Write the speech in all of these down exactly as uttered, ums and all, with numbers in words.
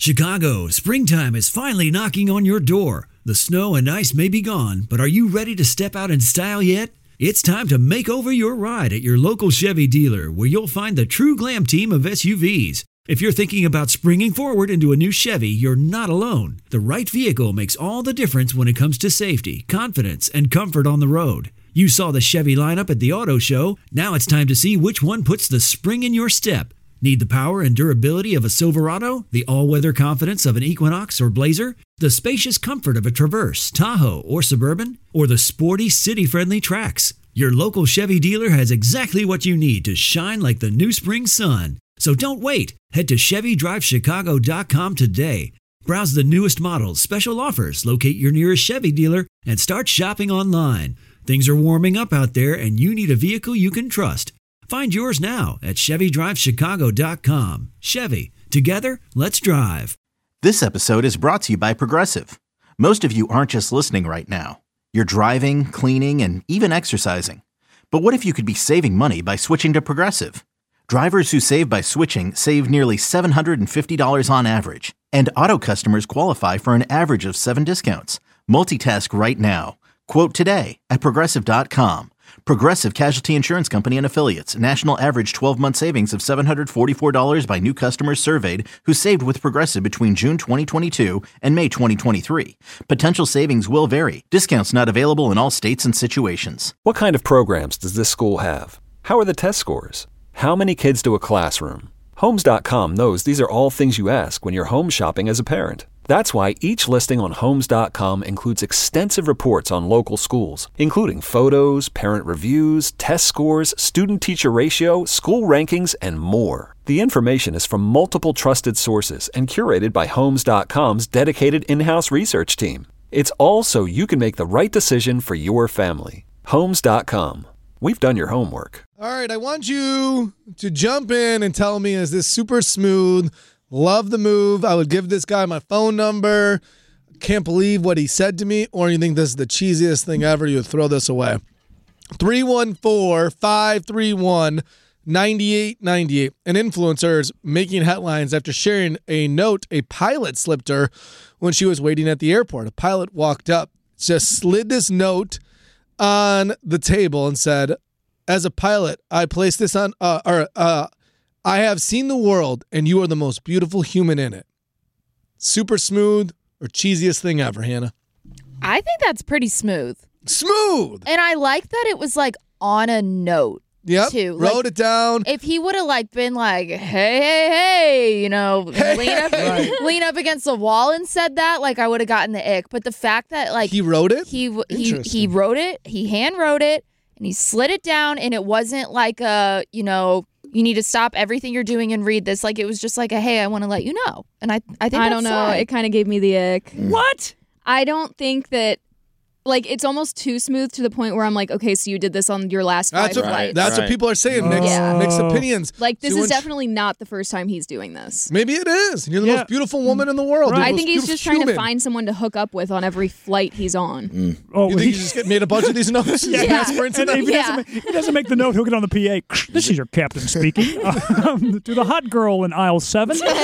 Chicago, springtime is finally knocking on your door. The snow and ice may be gone, but are you ready to step out in style yet? It's time to make over your ride at your local Chevy dealer, where you'll find the true glam team of S U Vs. If you're thinking about springing forward into a new Chevy, you're not alone. The right vehicle makes all the difference when it comes to safety, confidence, and comfort on the road. You saw the Chevy lineup at the auto show. Now it's time to see which one puts the spring in your step. Need the power and durability of a Silverado, the all-weather confidence of an Equinox or Blazer, the spacious comfort of a Traverse, Tahoe, or Suburban, or the sporty, city-friendly Trax? Your local Chevy dealer has exactly what you need to shine like the new spring sun. So don't wait. Head to Chevy Drive Chicago dot com today. Browse the newest models, special offers, locate your nearest Chevy dealer, and start shopping online. Things are warming up out there, and you need a vehicle you can trust. Find yours now at Chevy Drive Chicago dot com. Chevy, together, let's drive. This episode is brought to you by Progressive. Most of you aren't just listening right now. You're driving, cleaning, and even exercising. But what if you could be saving money by switching to Progressive? Drivers who save by switching save nearly seven hundred fifty dollars on average. And auto customers qualify for an average of seven discounts. Multitask right now. Quote today at Progressive dot com. Progressive Casualty Insurance Company and Affiliates. National average twelve-month savings of seven hundred forty-four dollars by new customers surveyed who saved with Progressive between June twenty twenty-two and May twenty twenty-three. Potential savings will vary. Discounts not available in all states and situations. What kind of programs does this school have? How are the test scores? How many kids do a classroom? Homes dot com knows these are all things you ask when you're home shopping as a parent. That's why each listing on Homes dot com includes extensive reports on local schools, including photos, parent reviews, test scores, student-teacher ratio, school rankings, and more. The information is from multiple trusted sources and curated by Homes dot com's dedicated in-house research team. It's all so you can make the right decision for your family. Homes dot com. We've done your homework. All right, I want you to jump in and tell me, is this super smooth? Love the move. I would give this guy my phone number. Can't believe what he said to me. Or you think this is the cheesiest thing ever? You would throw this away. three one four, five three one, nine eight nine eight. An influencer is making headlines after sharing a note a pilot slipped her when she was waiting at the airport. A pilot walked up, just slid this note on the table and said, as a pilot, I placed this on, uh, or, uh, I have seen the world, and you are the most beautiful human in it. Super smooth or cheesiest thing ever, Hannah? I think that's pretty smooth. Smooth! And I like that it was, like, on a note, yep. too. Wrote like, it down. If he would have, like, been like, hey, hey, hey, you know, Hey, lean, up, right. lean up against the wall and said that, like, I would have gotten the ick. But the fact that, like... He wrote it? He, he, he wrote it, he hand wrote it, and he slid it down, and it wasn't like a, you know... You need to stop everything you're doing and read this. Like, it was just like a, hey, I want to let you know. And I I think I that's don't know. sly. It kind of gave me the ick. What? I don't think that, like, it's almost too smooth to the point where I'm like, okay, so you did this on your last five That's what, flights. that's what people are saying. Mixed, Yeah. mixed opinions. Like, this See, is when- definitely not the first time he's doing this. Maybe it is. You're the Yeah. most beautiful woman in the world. You're the I most think he's beautiful just trying human. to find someone to hook up with on every flight he's on. Oh, You think he just get, made a bunch of these notes? yeah. Just aspirants in And if them? he, doesn't make, he doesn't make the note, he'll get on the P A. This is your captain speaking. Um, to the hot girl in aisle seven. You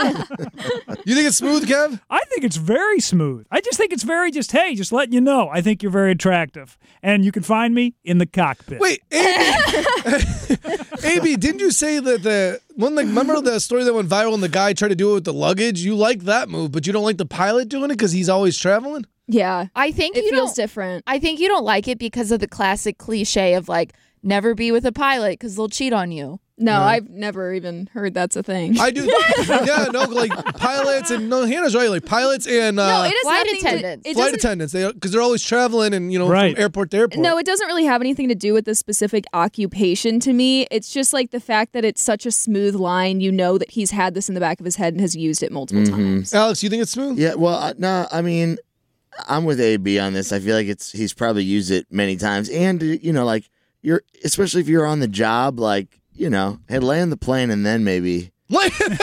think it's smooth, Kev? I think it's very smooth. I just think it's very just, hey, just letting you know. I think you're very attractive. And you can find me in the cockpit. Wait, A B, A B, didn't you say that the one? Like, remember the story that went viral and the guy tried to do it with the luggage? You like that move, but you don't like the pilot doing it because he's always traveling? Yeah. I think It you feels don't, different. I think you don't like it because of the classic cliche of, like, never be with a pilot because they'll cheat on you. No, Yeah. I've never even heard that's a thing. I do. Yeah, no, like pilots and no, Hannah's right. Like pilots and uh, no, it has flight nothing to- attendants. it flight doesn't- attendants. They because they're always traveling and you know Right. from airport to airport. No, it doesn't really have anything to do with the specific occupation to me. It's just like the fact that it's such a smooth line. You know that he's had this in the back of his head and has used it multiple times. Alex, you think it's smooth? Yeah, well, uh, no, I mean, I'm with A B on this. I feel like it's he's probably used it many times, and you know, like you're especially if you're on the job, like you know, hey, land the plane and then maybe. Like,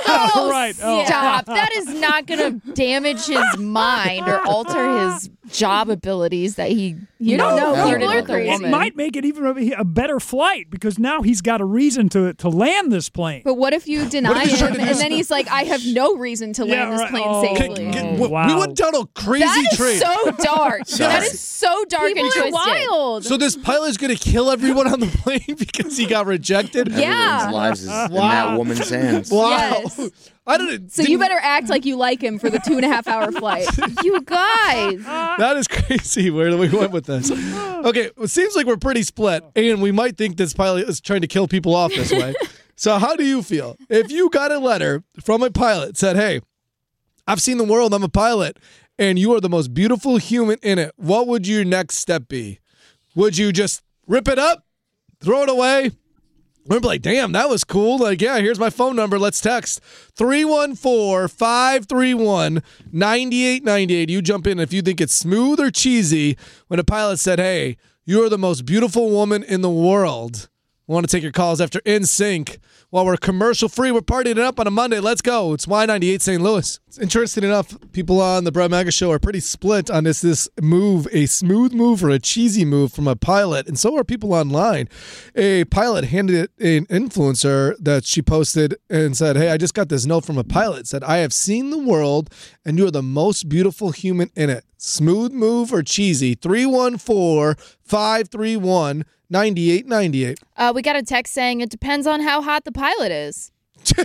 Oh, Right. Oh. stop. That is not going to damage his mind or alter his job abilities that he You don't know. flirted People are with a crazy. It woman. might make it even a, a better flight because now he's got a reason to to land this plane. But what if you deny if he's trying him to do and then he's like, I have no reason to Yeah, land this right. plane Oh. safely? Get- get- Oh, we- wow. We went down a crazy That is train. so dark. that is so dark People and are twisted. wild. So this pilot's gonna kill everyone on the plane because he got rejected. Yeah. Everyone's lives is in Wow. that woman's hands. Wow. Yes. I don't. So you better act like you like him for the two and a half hour flight. You guys. That is crazy where we went with this. Okay, it seems like we're pretty split, and we might think this pilot is trying to kill people off this way. So how do you feel? If you got a letter from a pilot that said, hey, I've seen the world, I'm a pilot, and you are the most beautiful human in it, what would your next step be? Would you just rip it up, throw it away? We're like, damn, that was cool. Like, yeah, here's my phone number. Let's text three one four, five three one, nine eight nine eight. You jump in if you think it's smooth or cheesy when a pilot said, hey, you are the most beautiful woman in the world. I want to take your calls after In Sync. While we're commercial free, we're partying it up on a Monday. Let's go. It's Y ninety-eight Saint Louis. It's interesting enough, people on the Brett Maga show are pretty split on this this move, a smooth move or a cheesy move from a pilot, and so are people online. A pilot handed an influencer that she posted and said, hey, I just got this note from a pilot. It said, I have seen the world, and you are the most beautiful human in it. Smooth move or cheesy? three one four, five three one, nine eight nine eight. Uh, we got a text saying it depends on how hot the pilot is. True.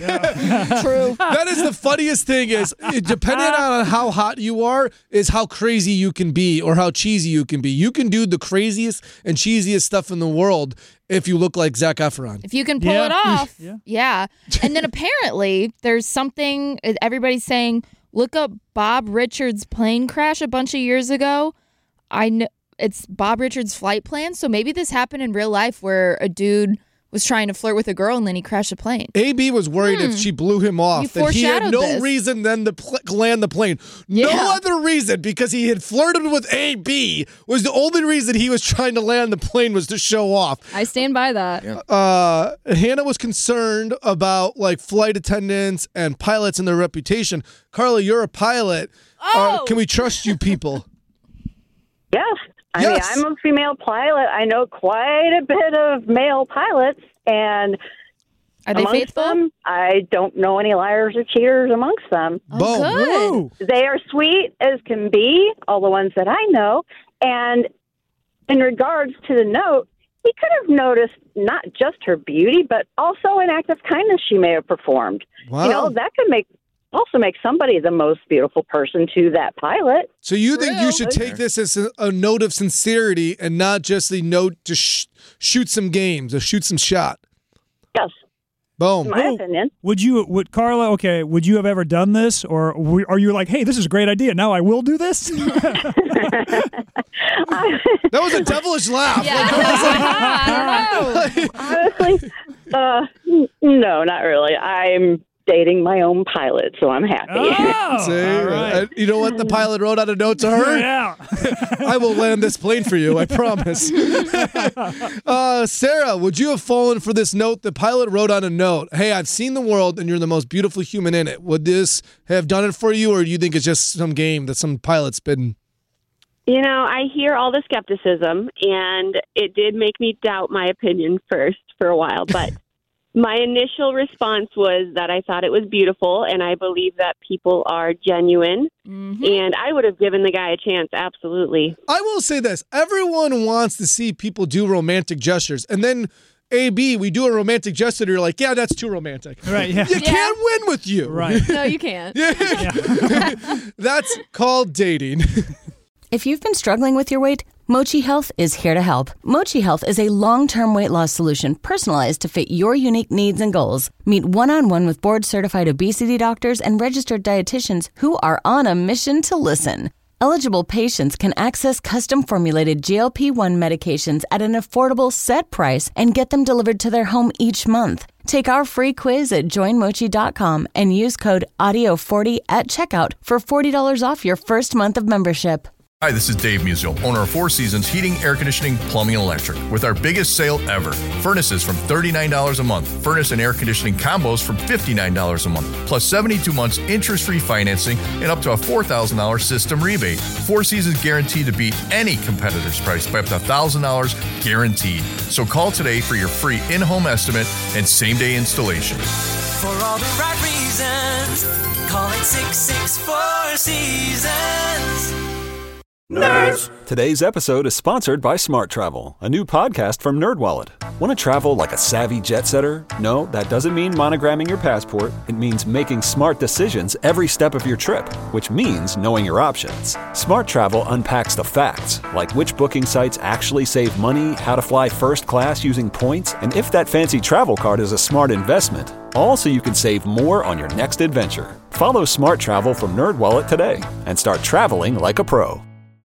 That is the funniest thing is, it- depending on how hot you are, is how crazy you can be or how cheesy you can be. You can do the craziest and cheesiest stuff in the world if you look like Zac Efron. If you can pull Yeah. it off, Yeah. yeah. And then apparently there's something, everybody's saying, look up Bob Richards' plane crash a bunch of years ago. I know it's Bob Richards' flight plan. So maybe this happened in real life where a dude was trying to flirt with a girl and then he crashed a plane. A B was worried if she blew him off, You that he had foreshadowed no this. reason then to pl- land the plane. No Yeah. other reason, because he had flirted with A B, was the only reason he was trying to land the plane was to show off. I stand by that. Uh, Hannah was concerned about like flight attendants and pilots and their reputation. Carla, you're a pilot. Uh, Oh! can we trust you people? Yes. I Yes. mean, I'm a female pilot. I know quite a bit of male pilots, and Are they amongst faithful? them, I don't know any liars or cheaters amongst them. Oh, Boom. good. Woo. They are sweet as can be, all the ones that I know. And in regards to the note, he could have noticed not just her beauty, but also an act of kindness she may have performed. Wow. You know, that could make also make somebody the most beautiful person to that pilot. So you think you True. should take this as a, a note of sincerity and not just the note to sh- shoot some games or shoot some shot? Yes, Boom. in my Oh. opinion. Would you, would Carla, okay, would you have ever done this? Or w- are you like, hey, this is a great idea. Now I will do this? That was a devilish laugh. Yeah. I don't know. Honestly, uh, n- no, not really. I'm dating my own pilot, so I'm happy. Oh, See? all right. Uh, you know what? The pilot wrote out a note to her. Yeah. I will land this plane for you, I promise. uh, Sarah, would you have fallen for this note? The pilot wrote on a note, hey, I've seen the world and you're the most beautiful human in it. Would this have done it for you, or do you think it's just some game that some pilot's been? You know, I hear all the skepticism, and it did make me doubt my opinion first for a while. But my initial response was that I thought it was beautiful, and I believe that people are genuine. Mhm. And I would have given the guy a chance, absolutely. I will say this. Everyone wants to see people do romantic gestures. And then, A B, we do a romantic gesture, and you're like, yeah, that's too romantic. Right, yeah. You can't win with you. Right. No, you can't. That's called dating. If you've been struggling with your weight, Mochi Health is here to help. Mochi Health is a long-term weight loss solution personalized to fit your unique needs and goals. Meet one-on-one with board-certified obesity doctors and registered dietitians who are on a mission to listen. Eligible patients can access custom-formulated G L P one medications at an affordable set price and get them delivered to their home each month. Take our free quiz at join mochi dot com and use code audio forty at checkout for forty dollars off your first month of membership. Hi, this is Dave Musial, owner of Four Seasons Heating, Air Conditioning, Plumbing, and Electric, with our biggest sale ever. Furnaces from thirty-nine dollars a month. Furnace and air conditioning combos from fifty-nine dollars a month. Plus seventy-two months interest-free financing and up to a four thousand dollars system rebate. Four Seasons guaranteed to beat any competitor's price by up to one thousand dollars guaranteed. So call today for your free in-home estimate and same-day installation. For all the right reasons, call it six six four Seasons. Nerds! Today's episode is sponsored by Smart Travel, a new podcast from NerdWallet. Want to travel like a savvy jet setter? No, that doesn't mean monogramming your passport. It means making smart decisions every step of your trip, which means knowing your options. Smart Travel unpacks the facts, like which booking sites actually save money, how to fly first class using points, and if that fancy travel card is a smart investment. All so you can save more on your next adventure. Follow Smart Travel from NerdWallet today and start traveling like a pro.